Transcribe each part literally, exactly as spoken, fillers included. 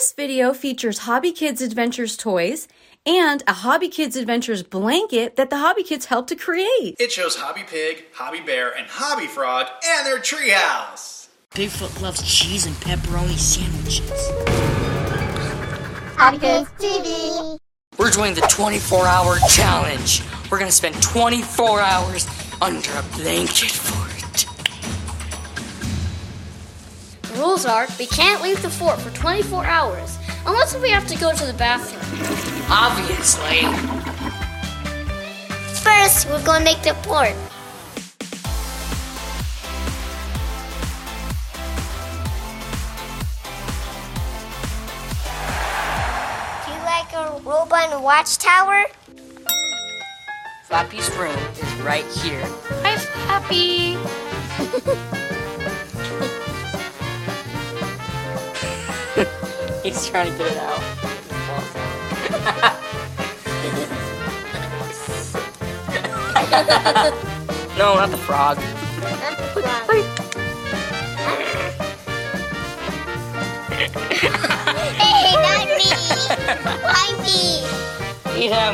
This video features Hobby Kids Adventures toys and a Hobby Kids Adventures blanket that the Hobby Kids helped to create. It shows Hobby Pig, Hobby Bear, and Hobby Frog and their treehouse. Bigfoot loves cheese and pepperoni sandwiches. Hobby Kids T V. We're doing the twenty-four hour challenge. We're gonna spend twenty-four hours under a blanket for it. The rules are we can't leave the fort for twenty-four hours unless we have to go to the bathroom. Obviously. First, we're going to make the fort. Do you like a robot and watchtower? Flappy's room is right here. Hi, Flappy. He's trying to get it out. No, not the frog. Hey, not me. Why me? Eat him.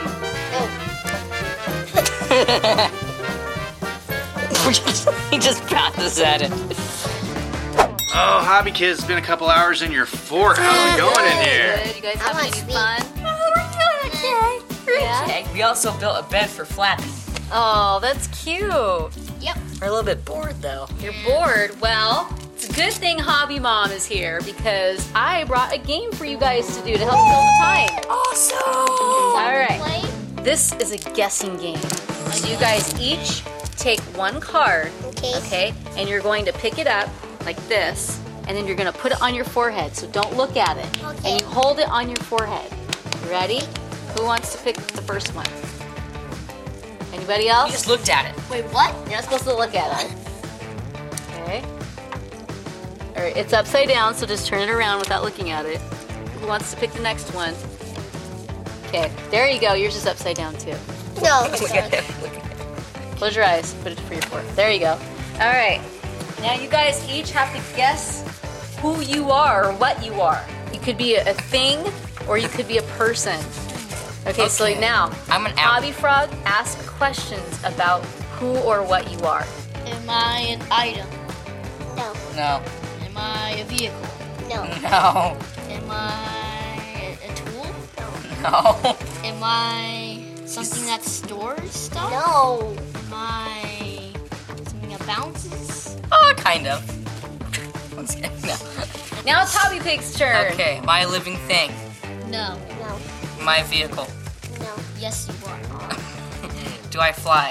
He just passes at it. Oh, Hobby Kids, it's been a couple hours in your fort. How's it going in here? Good. You guys I having want any sweet. fun? Yeah. Okay, we also built a bed for Flappy. Oh, that's cute. Yep. We're a little bit bored though. You're bored. Well, it's a good thing Hobby Mom is here because I brought a game for you guys to do to help fill the time. Awesome! All right. Play? This is a guessing game. So you guys each take one card, Okay. okay? And you're going to pick it up like this, and then you're going to put it on your forehead. So don't look at it. Okay. And you hold it on your forehead. You ready? Who wants to pick the first one? Anybody You else? just looked at it. Wait, what? You're not supposed to look at it. Okay. All right, it's upside down, so just turn it around without looking at it. Who wants to pick the next one? Okay, there you go. Yours is upside down too. No. Look at him. Look at him. Close your eyes. Put it for your forehead. There you go. All right. Now you guys each have to guess who you are or what you are. You could be a, a thing or you could be a person. Okay, so Okay. now, I'm an owl. Hobby Frog, ask questions about who or what you are. Am I an item? No. No. Am I a vehicle? No. No. Am I a tool? No. Am I something that stores stuff? No. Am I something that bounces? Oh, kind of. Once again, no. Now it's Hobby Pig's turn. Okay, am I a living thing? No. No. Am I a vehicle? No. Yes, you are. Do I fly?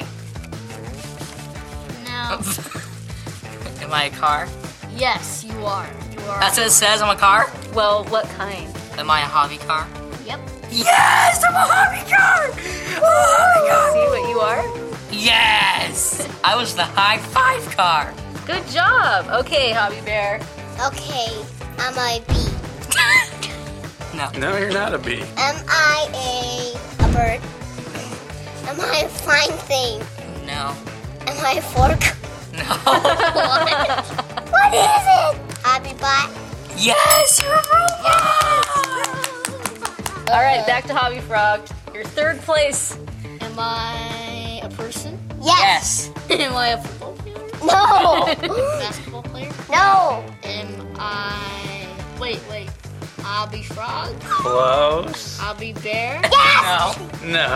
No. Am I a car? Yes, you are. You are. That's what it says, I'm a car? Well, what kind? Am I a hobby car? Yep. Yes, I'm a hobby car! I'm a hobby car! See what you are? Yes! I was the high five car. Good job. Okay, Hobby Bear. Okay. Am I a bee? No. No, you're not a bee. Am I a a bird? Am I a flying thing? No. Am I a fork? No. What? What is it? Hobby bot. Yes, you're a robot! All right, back to Hobby Frog. Your third place. Am I a person? Yes. Am I a football player? No. Basketball player? No. Am I? Wait, wait. Hobby frog? Close. Hobby bear? No. No.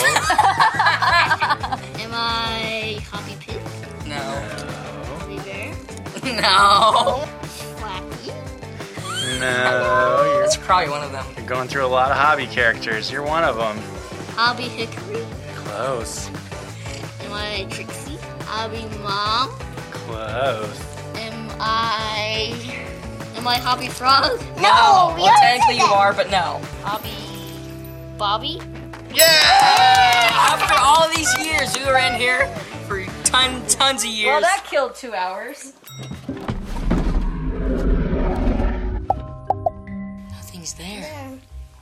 Am I hobby pig? No. Hobby bear? No. Flappy? No. You're, That's probably one of them. you're going through a lot of hobby characters. You're one of them. Hobby hickory? Close. Am I Trixie? Hobby mom? Close. Am I? Am I hobby frog? No. Well, technically you are, but no. Hobby Bobby? Yeah! After all these years, we were in here for ton, tons of years. Well, that killed two hours. Nothing's there.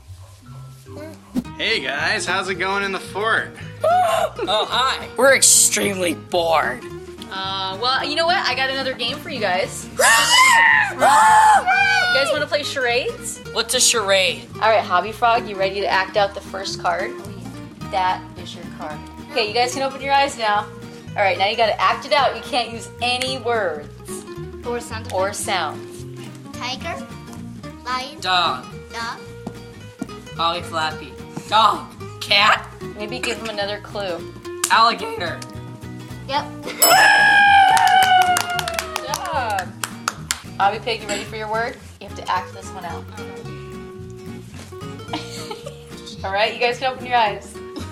Hey guys, how's it going in the fort? Oh, hi. We're extremely bored. Uh, well, you know what? I got another game for you guys. Run! You guys want to play charades? What's a charade? All right, Hobby Frog, you ready to act out the first card? That is your card. Okay, you guys can open your eyes now. All right, now you got to act it out. You can't use any words Or sound or sounds. Tiger. Lion. Dog. Dog. Ollie Flappy. Dog. Cat. Maybe give them another clue. Alligator. Yep. Good job. Hobby Pig, you ready for your word? You have to act this one out. All right, you guys can open your eyes.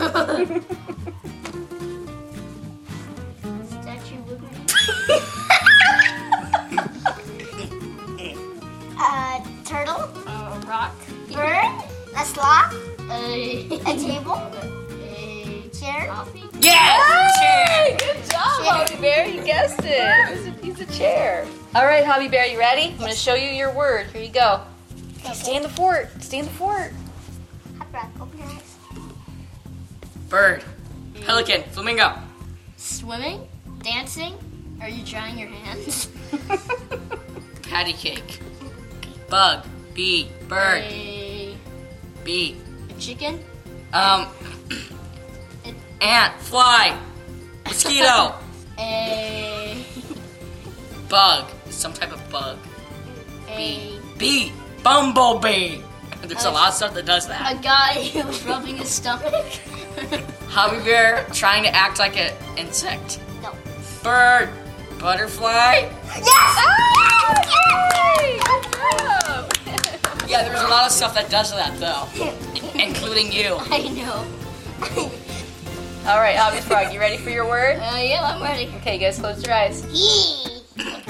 Statue would Uh, turtle. Uh, rock. Bird. A sloth. A, a table. A chair. Yeah! Chair. Good job, Hobby Bear. You guessed it. It was a piece of chair. All right, Hobby Bear, you ready? I'm going to show you your word. Here you go. Okay, stay in the fort. Stay in the fort. Hot breath. Open your eyes. Bird. Pelican. Flamingo. Swimming. Dancing. Are you drying your hands? Patty cake. Bug. Bee. Bird. A, Bee. a chicken. Um. Ant. Fly. Mosquito. A, Bug. Some type of bug. a, Bee. Bumblebee. There's a Uh, lot of stuff that does a that. guy who was rubbing his stomach. Hobby Bear trying to act like an insect. No. Bird. Butterfly. Yeah, there's a lot of stuff that does that though, including you. I know. All right, Hobby Frog, you ready for your word? Uh, yeah, I'm ready. Okay, you guys close your eyes. Yee.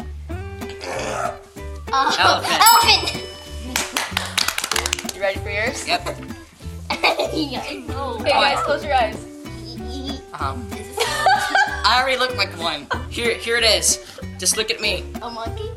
Uh, Elephant. Elephant. You ready for yours? Yep. Yeah, I know. Okay, guys, close your eyes. Um, I already look like one. Here, here it is. Just look at me. A monkey.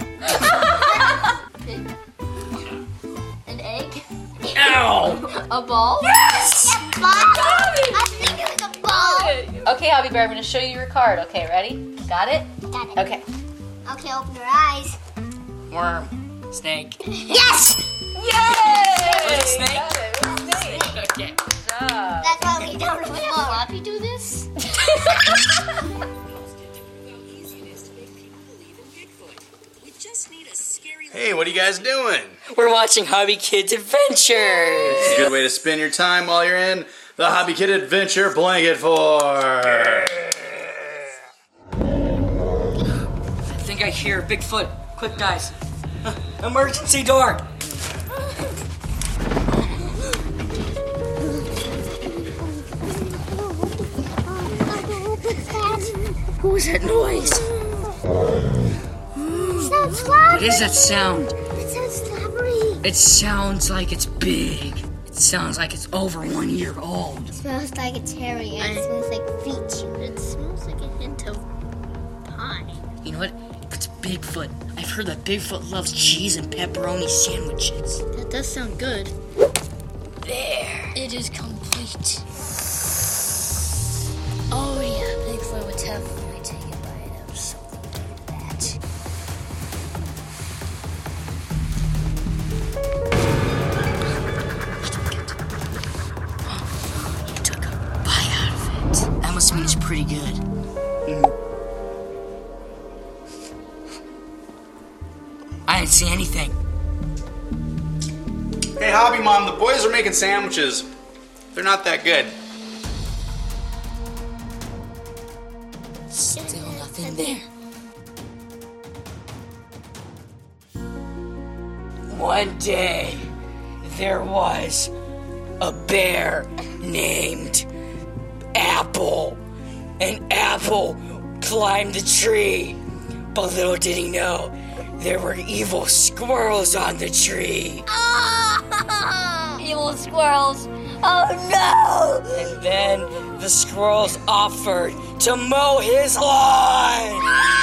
An egg. Ow! A ball. Yes! A ball. I think it was a ball. Okay, Hobby Bear, I'm going to show you your card. Okay, ready? Got it? Got it. Okay. Okay, open your eyes. Worm. Snake. Yes! Yay! Was it a snake? Got it. It was a snake. Okay. Good job. That's why we don't know what Floppy do this. Hey, what are you guys doing? We're watching Hobby Kids Adventures. It's a good way to spend your time while you're in the Hobby Kid Adventure Blanket Fort. I think I hear Bigfoot. Quick, guys. Uh, emergency door. What was that noise? It sounds slobbery. What is that sound? It sounds slobbery. It sounds like it's big. It sounds like it's over one year old. It smells like it's hairy and it smells like feet. It smells like a hint of pie. You know what? It's Bigfoot. I've heard that Bigfoot loves cheese and pepperoni sandwiches. That does sound good. There. It is complete. Oh yeah, Bigfoot would definitely take a bite of something like that. You took a bite out of it. That must mean it's pretty good. Mm. I didn't see anything. Hey, Hobby Mom, the boys are making sandwiches. They're not that good. Still nothing there. One day, there was a bear named Apple. And Apple climbed the tree. But little did he know, there were evil squirrels on the tree. Evil squirrels. Oh no! And then the squirrels offered to mow his lawn.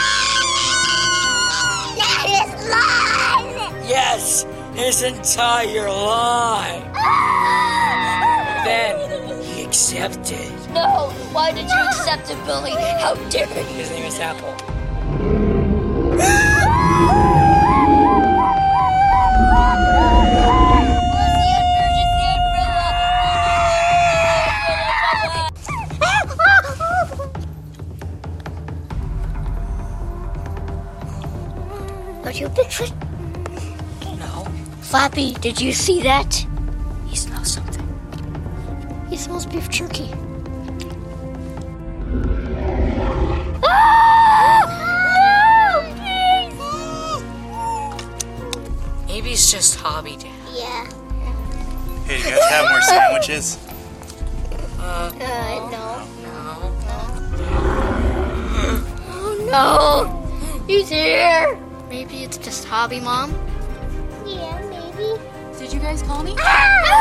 That is lawn! Yes, his entire lawn. Then he accepted. No! Why did you accept it, Billy? How dare you? His name is Apple. Are you Bigfoot? No. Flappy, did you see that? He smells something. He smells beef jerky. Maybe it's just Hobby, Dad. Yeah. Hey, you guys have more sandwiches? Uh, Uh, no. no. Oh no! He's here! Maybe it's just Hobby, Mom? Yeah, maybe. Did you guys call me? Wait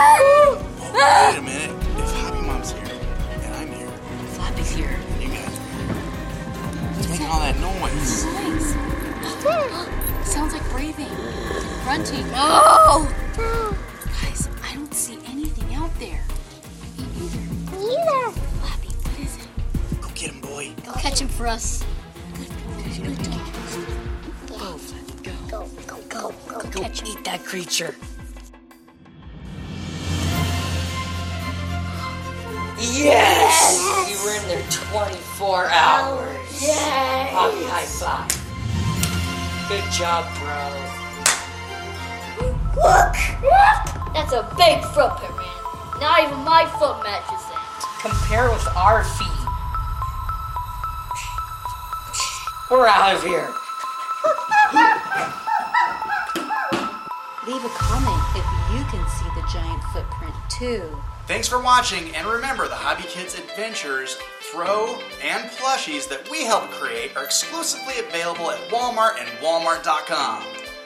a minute. If Hobby Mom's here and I'm here, Flappy's here. you guys, what's making all that noise? Sounds like breathing, grunting. No! Guys, I don't see anything out there. Neither. Flappy, what is it? Go get him, boy. Go catch him for us. Go, Flappy, go. Go, go, go, go, Go catch him. eat that creature. Yes! You were in there twenty-four hours. Yay! Hobby, high five. Good job, bro. Look! That's a big footprint, man. Not even my foot matches that. Compare with our feet. We're out of here. Leave a comment if you can see the giant footprint too. Thanks for watching, and remember, the Hobby Kids Adventures throw and plushies that we helped create are exclusively available at Walmart and Walmart dot com.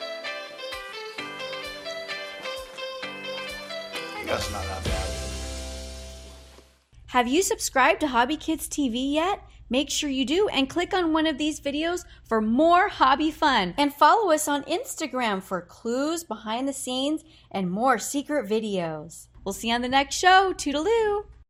That's not that bad. Have you subscribed to Hobby Kids T V yet? Make sure you do and click on one of these videos for more hobby fun. And follow us on Instagram for clues, behind the scenes, and more secret videos. We'll see you on the next show. Toodaloo!